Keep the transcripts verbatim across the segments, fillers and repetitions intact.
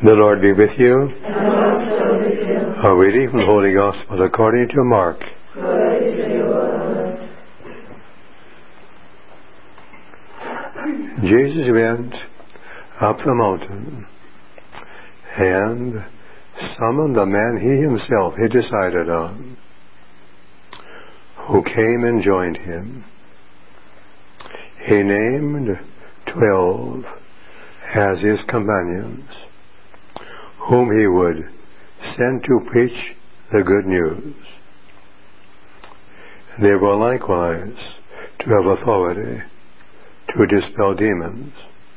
The Lord be with you. And also with you. A reading from the Holy Gospel according to Mark. Glory to you, O Lord. Jesus went up the mountain and summoned the man he himself had decided on, who came and joined him. He named twelve as his companions, whom he would send to preach the good news. They were likewise to have authority to dispel demons.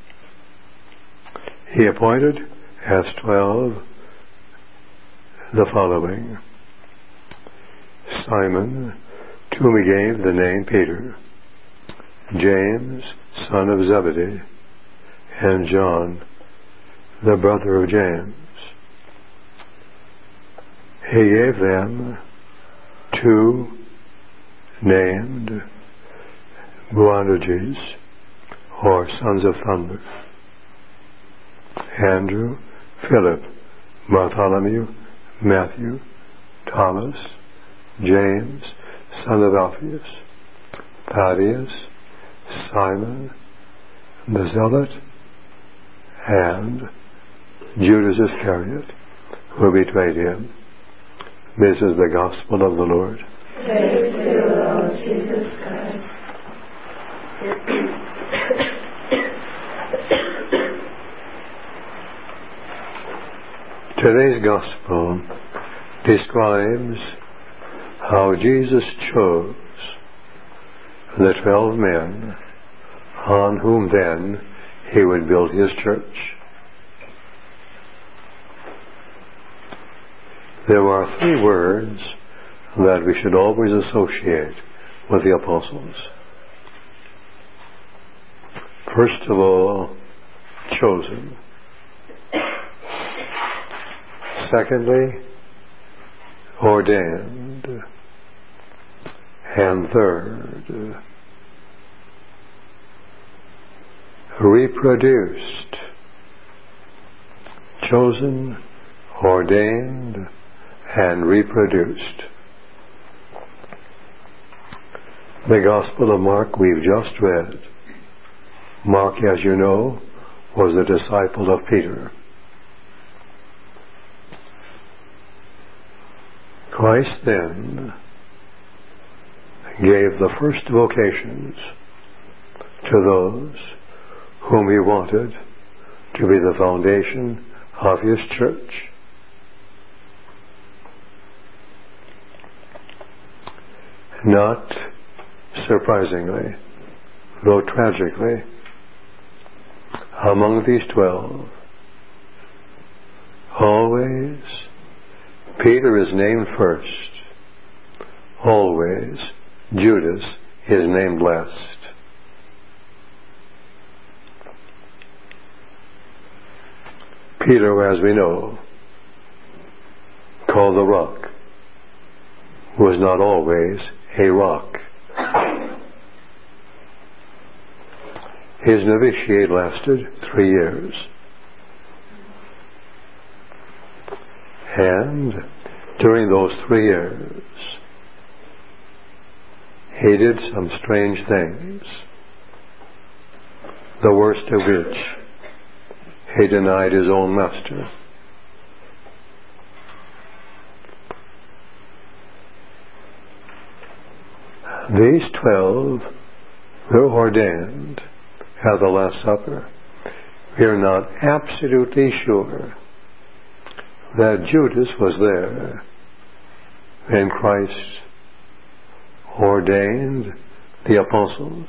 He appointed as twelve the following: Simon, to whom he gave the name Peter, James, son of Zebedee, and John, the brother of James. He gave them two named Boanerges, or sons of thunder: Andrew, Philip, Bartholomew, Matthew, Thomas, James, son of Alphaeus, Thaddeus, Simon the Zealot, and Judas Iscariot, who betrayed him. This is the gospel of the Lord. Praise to you, Lord Jesus Christ. Today's gospel describes how Jesus chose the twelve men on whom then he would build his church. There are three words that we should always associate with the apostles. First of all, chosen. Secondly, ordained. And third, reproduced. Chosen, ordained, and reproduced. The Gospel of Mark we've just read. Mark, as you know, was a disciple of Peter. Christ then gave the first vocations to those whom he wanted to be the foundation of his church. Not surprisingly, though tragically, among these twelve, always Peter is named first. Always Judas is named last. Peter, as we know, called the rock, was not always a rock. His novitiate lasted three years. And during those three years, he did some strange things, the worst of which, he denied his own master. These twelve were ordained at the Last Supper. We are not absolutely sure that Judas was there when Christ ordained the apostles.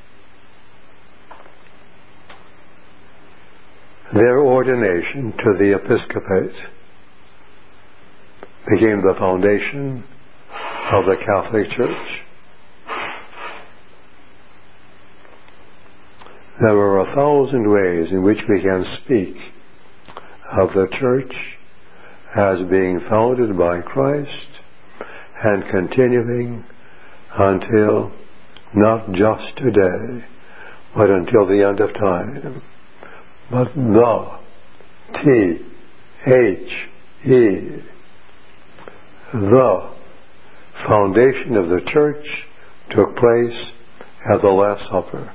Their ordination to the episcopate became the foundation of the Catholic Church. There are a thousand ways in which we can speak of the church as being founded by Christ and continuing until not just today, but until the end of time. But the T H E. The foundation of the church took place at the Last Supper,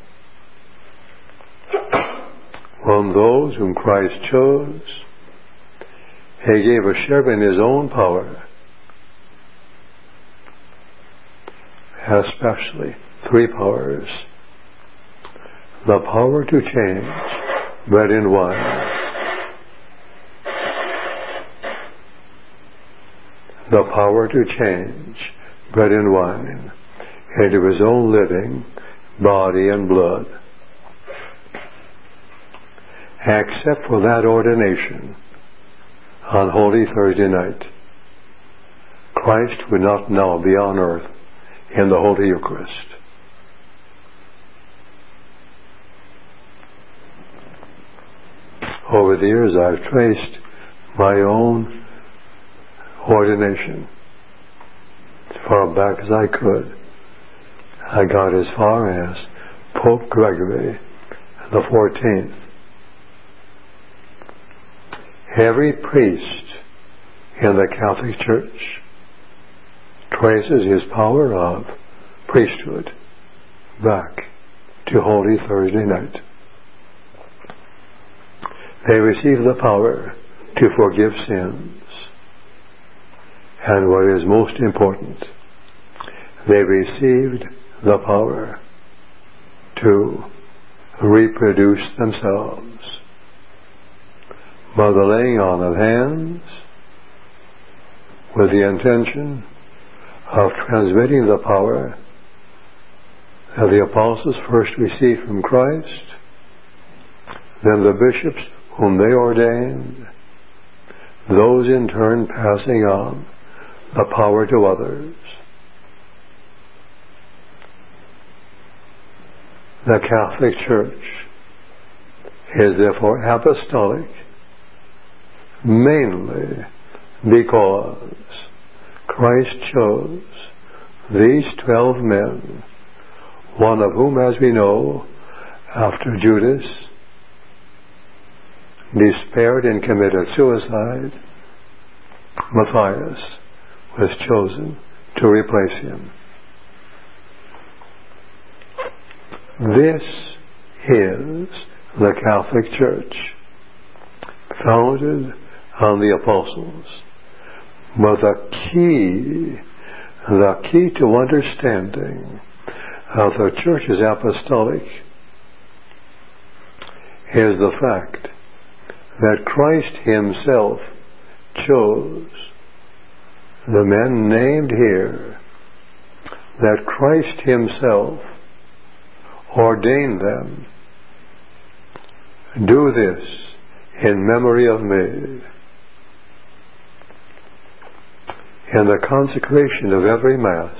when those whom Christ chose, He gave a share in His own power, especially three powers: the power to change bread and wine, the power to change bread and wine into His own living body and blood. Except for that ordination on Holy Thursday night, Christ would not now be on earth in the Holy Eucharist. Over the years, I've traced my own ordination as far back as I could. I got as far as Pope Gregory the fourteenth. Every priest in the Catholic Church traces his power of priesthood back to Holy Thursday night. They receive the power to forgive sins. And what is most important, they received the power to reproduce themselves by the laying on of hands, with the intention of transmitting the power that the apostles first received from Christ, then the bishops whom they ordained, those in turn passing on the power to others. The Catholic Church is therefore apostolic mainly because Christ chose these twelve men, one of whom, as we know, after Judas despaired and committed suicide, Matthias was chosen to replace him. This is the Catholic Church, founded on the apostles. But the key, the key to understanding how the Church is apostolic is the fact that Christ Himself chose the men named here, that Christ Himself ordained them. Do this in memory of me. In the consecration of every Mass,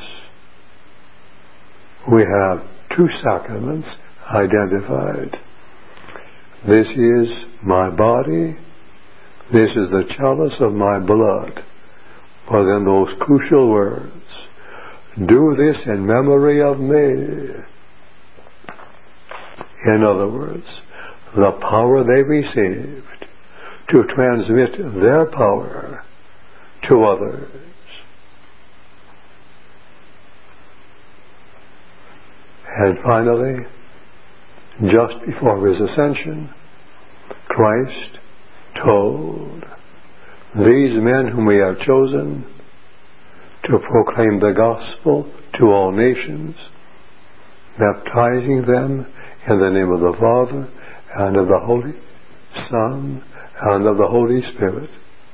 we have two sacraments identified. This is my body, this is the chalice of my blood. But then those crucial words, do this in memory of me. In other words, the power they received to transmit their power to others. And finally, just before His ascension, Christ told these men whom we have chosen to proclaim the gospel to all nations, baptizing them in the name of the Father and of the Holy Son and of the Holy Spirit.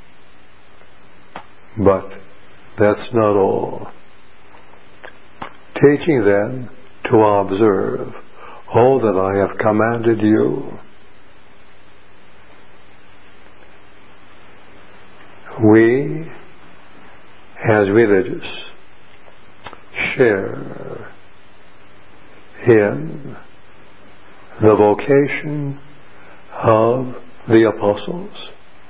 But that's not all. Teaching them to observe all that I have commanded you. We, as religious, share in the vocation of the apostles.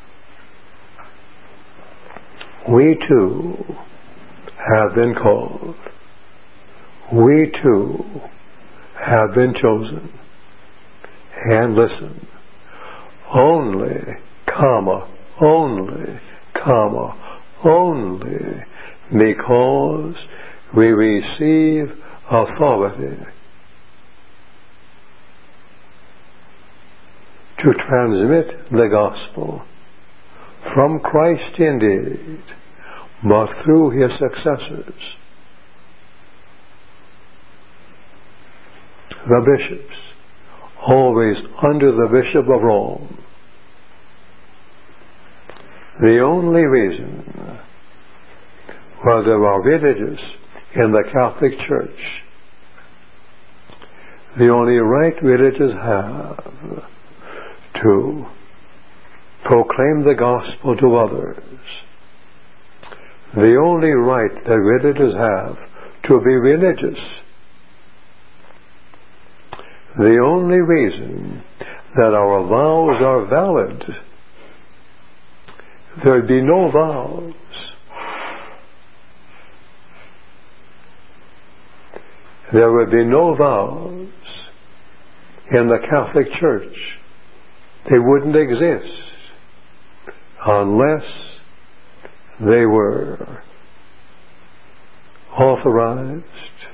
We too have been called. We too have been chosen. And listen, only, comma, only, comma, only because we receive authority to transmit the gospel from Christ indeed, but through his successors, the bishops, always under the Bishop of Rome. The only reason why there are religious in the Catholic Church, the only right religious have to proclaim the gospel to others, the only right that religious have to be religious, the only reason that our vows are valid, there would be no vows there would be no vows in the Catholic Church. They wouldn't exist unless they were authorized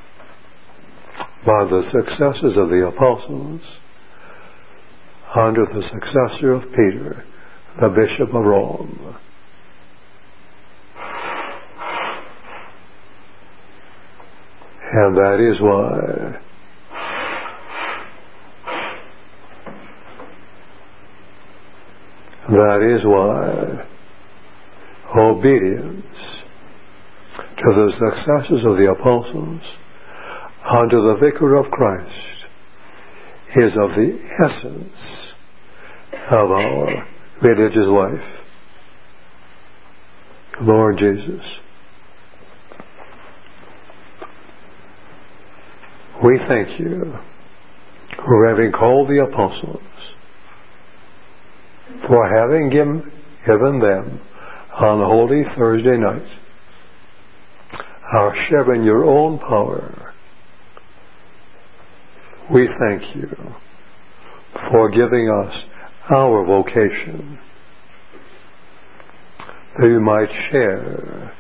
by the successors of the apostles under the successor of Peter, the Bishop of Rome. And that is why that is why obedience to the successors of the apostles under the Vicar of Christ is of the essence of our religious life. Lord Jesus, we thank you for having called the apostles, for having given, given them on Holy Thursday night our share in your own power. We thank you for giving us our vocation, that we might share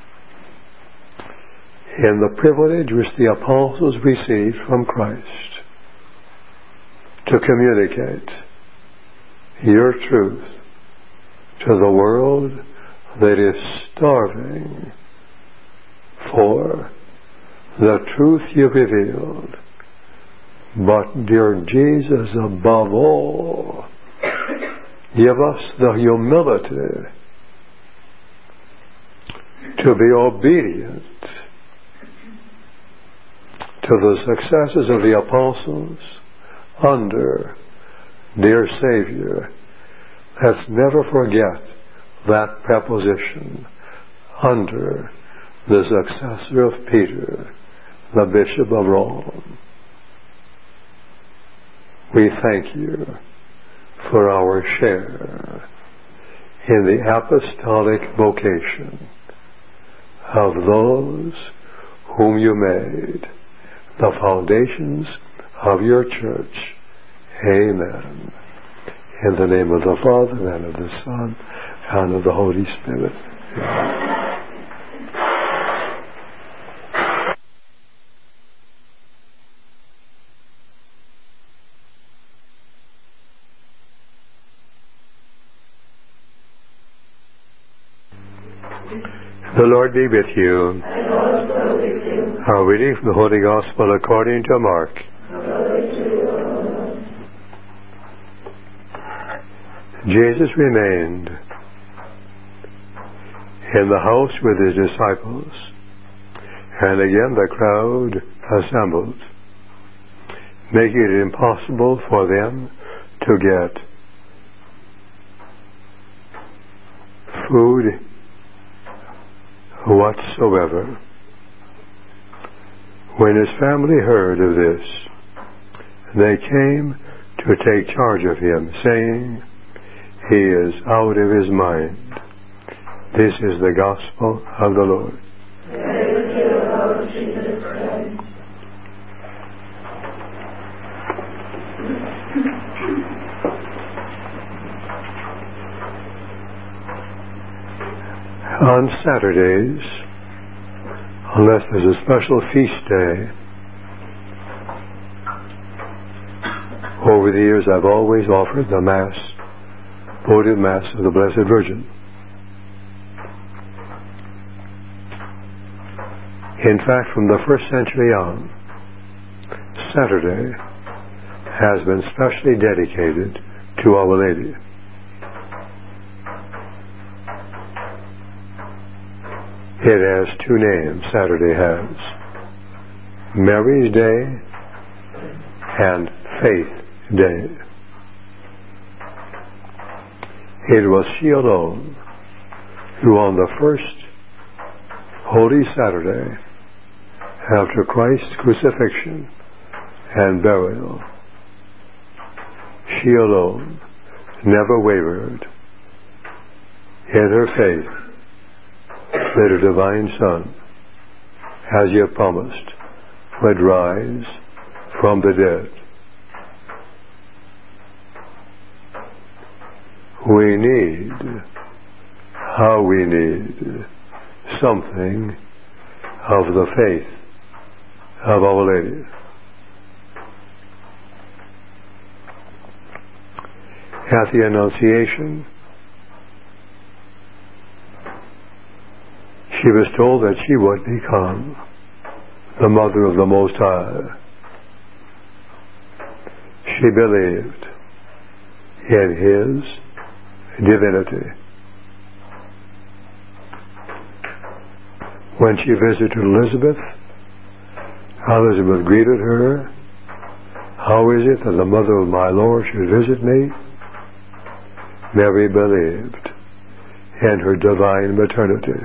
in the privilege which the apostles received from Christ to communicate your truth to the world that is starving for the truth you revealed. But, dear Jesus, above all, give us the humility to be obedient to the successors of the apostles under dear Savior. Let's never forget that preposition, under the successor of Peter, the Bishop of Rome. We thank you for our share in the apostolic vocation of those whom you made the foundations of your church. Amen. In the name of the Father, and of the Son, and of the Holy Spirit. Amen. The Lord be with you. And also with you. Our reading from the Holy Gospel according to Mark. Glory to you, O Lord. Jesus remained in the house with his disciples, and again the crowd assembled, making it impossible for them to get food whatsoever. When his family heard of this, they came to take charge of him, saying, "He is out of his mind." This is the gospel of the Lord. Praise to you, Lord Jesus Christ. On Saturdays, unless there's a special feast day, over the years I've always offered the Mass, votive Mass of the Blessed Virgin. In fact, from the first century on, Saturday has been specially dedicated to Our Lady. It has two names, Saturday has. Mary's Day and Faith Day. It was she alone who on the first Holy Saturday after Christ's crucifixion and burial, she alone never wavered in her faith that her divine Son, as yet promised, would rise from the dead. We need, how we need, something of the faith of Our Lady. At the Annunciation, she was told that she would become the Mother of the Most High. She believed in His divinity. When she visited Elizabeth, Elizabeth greeted her, "How is it that the mother of my Lord should visit me?" Mary believed in her divine maternity.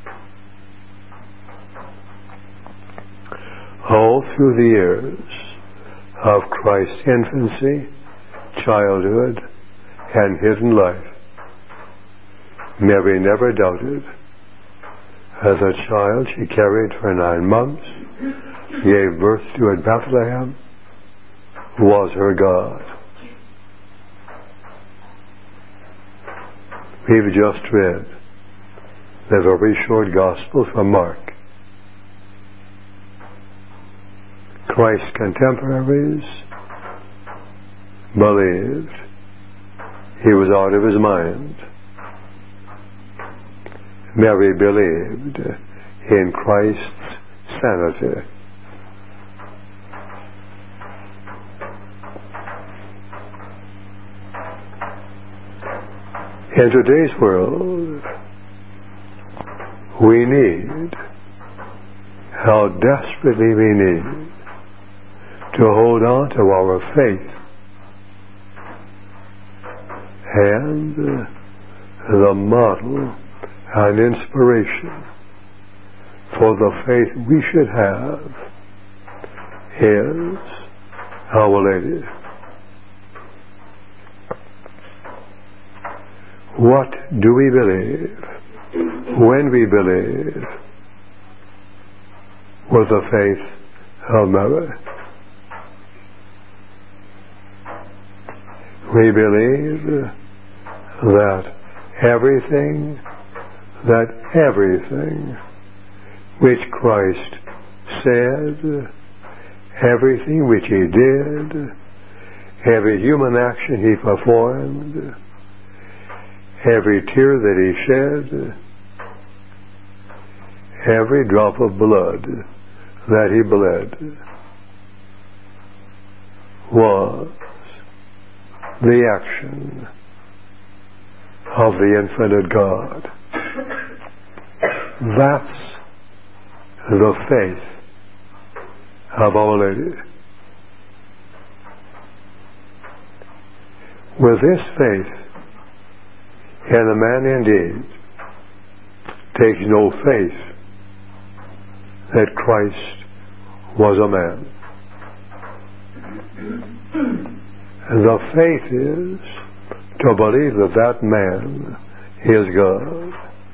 All through the years of Christ's infancy, childhood, and hidden life, Mary never doubted that the child she carried for nine months, gave birth to at Bethlehem, was her God. We've just read the very short Gospel from Mark. Christ's contemporaries believed He was out of His mind. Mary believed in Christ's sanity. In today's world, we need, how desperately we need, to hold on to our faith and the model and inspiration for the faith we should have is Our Lady. What do we believe when we believe with the faith of Mary? We believe that everything, that everything which Christ said, everything which He did, every human action He performed, every tear that He shed, every drop of blood that He bled, was the action of the infinite God. That's the faith of Our Lady. With this faith, and a man indeed takes no faith that Christ was a man. And the faith is to believe that that man is God.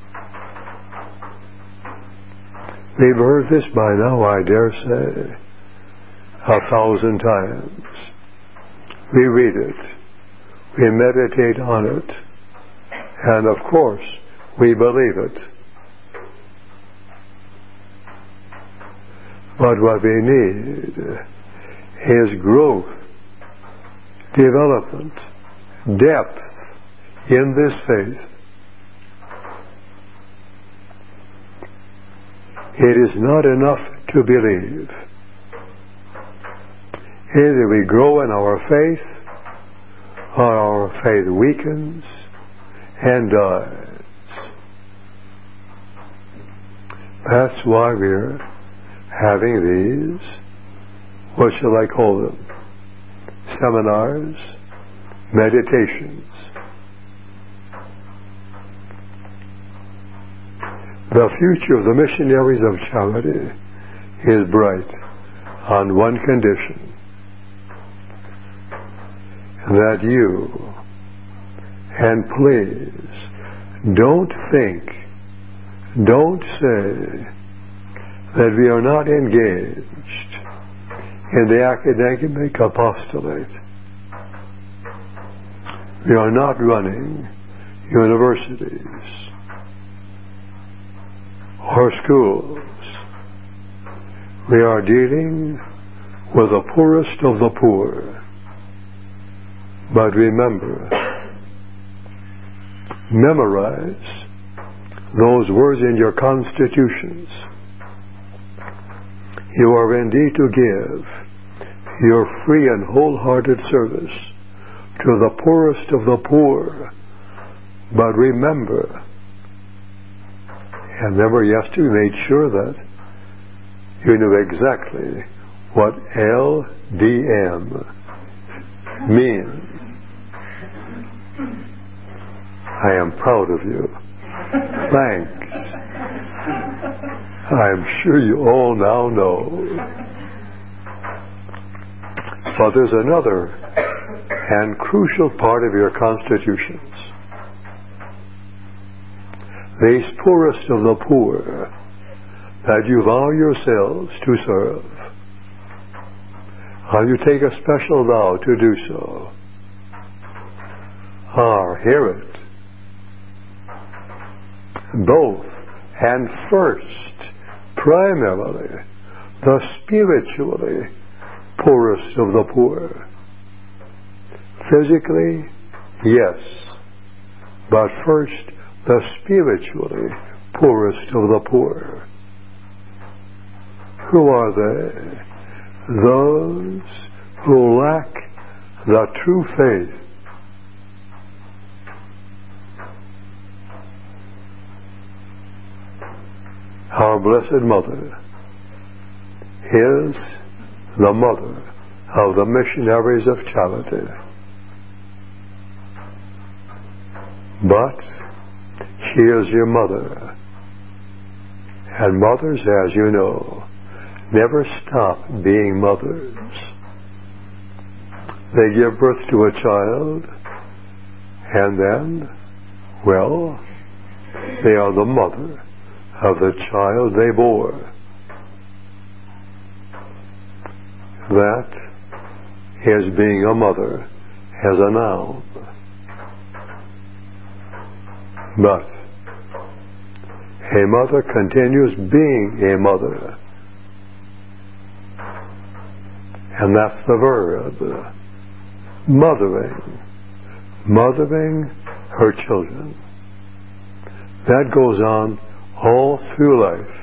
We've heard this by now, I dare say, a thousand times. We read it, we meditate on it, and of course we believe it But what we need is growth, development, depth in this faith. It is not enough to believe. Either we grow in our faith, or our faith weakens and dies. That's why we're having these, what shall I call them? Seminars, meditations. The future of the missionaries of charity is bright on one condition: that you, and please, don't think, don't say that we are not engaged in the academic apostolate. We are not running universities or schools. We are dealing with the poorest of the poor. But remember, memorize those words in your constitutions. You are indeed to give your free and wholehearted service to the poorest of the poor. But remember, and remember yesterday we made sure that you knew exactly what L D M means. I am proud of you. Thanks. I'm sure you all now know. But there's another and crucial part of your constitutions. These poorest of the poor that you vow yourselves to serve, and you take a special vow to do so, are, hear it, both and first, primarily, the spiritually poorest of the poor. Physically, yes, but first, the spiritually poorest of the poor. Who are they? Those who lack the true faith. Our Blessed Mother is the mother of the missionaries of charity. But she is your mother. And mothers, as you know, never stop being mothers. They give birth to a child, and then, well, they are the mother of the child they bore. That is being a mother as a noun. But a mother continues being a mother. And that's the verb. Mothering. Mothering her children. That goes on all through life.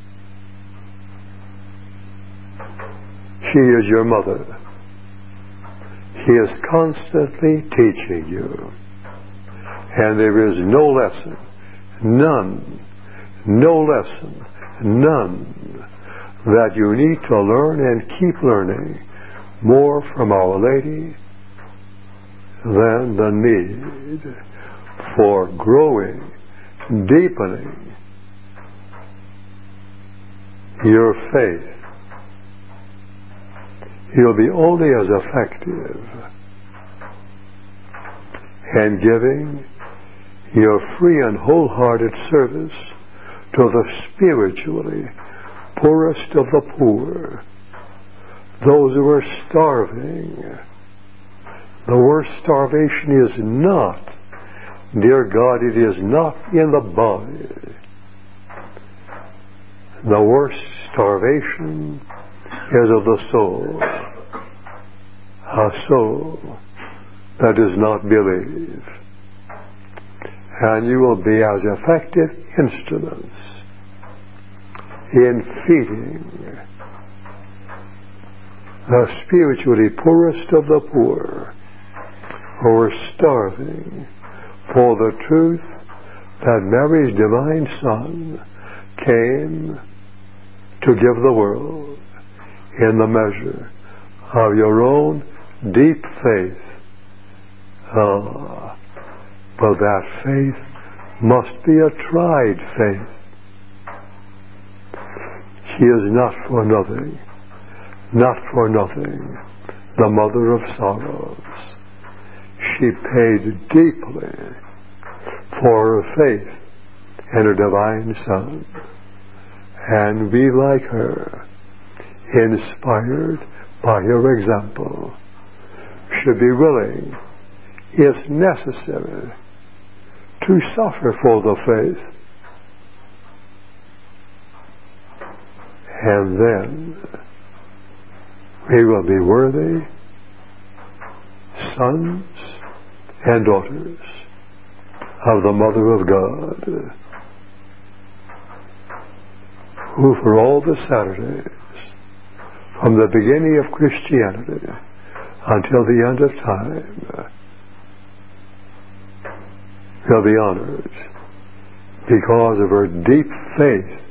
She is your mother. She is constantly teaching you. And there is no lesson, none, no lesson, none, that you need to learn and keep learning more from Our Lady than the need for growing, deepening your faith. You'll be only as effective in giving your free and wholehearted service to the spiritually poorest of the poor, those who are starving. The worst starvation is not, dear God, it is not in the body. the worst starvation is of the soul. A soul that does not believe. And you will be as effective instruments in feeding the spiritually poorest of the poor, who are starving for the truth that Mary's divine Son came to give the world in the measure of your own deep faith. Ah, but that faith must be a tried faith. She is not for nothing, not for nothing, the mother of sorrows. She paid deeply for her faith in her divine Son. And we, like her, inspired by her example, should be willing, if necessary, to suffer for the faith. And then we will be worthy sons and daughters of the Mother of God, who for all the Saturdays, from the beginning of Christianity until the end of time, will be honored because of her deep faith.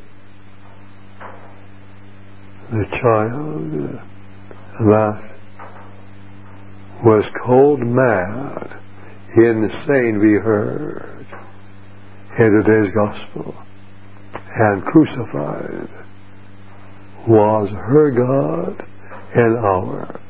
The child that was cold mad, insane, we heard in today's gospel, and crucified, was her God and ours.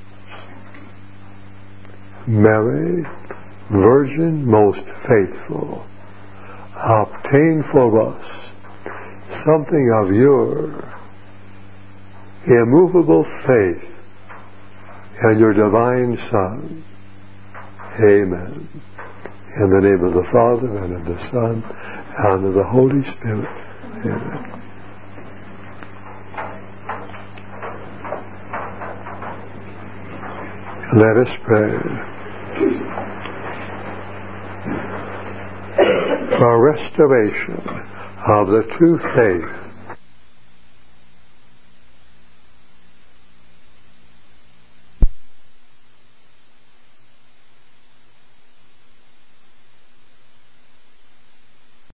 Mary, Virgin most faithful, obtain for us something of your immovable faith in your divine Son. Amen. In the name of the Father, and of the Son, and of the Holy Spirit. Amen. Let us pray. For restoration of the true faith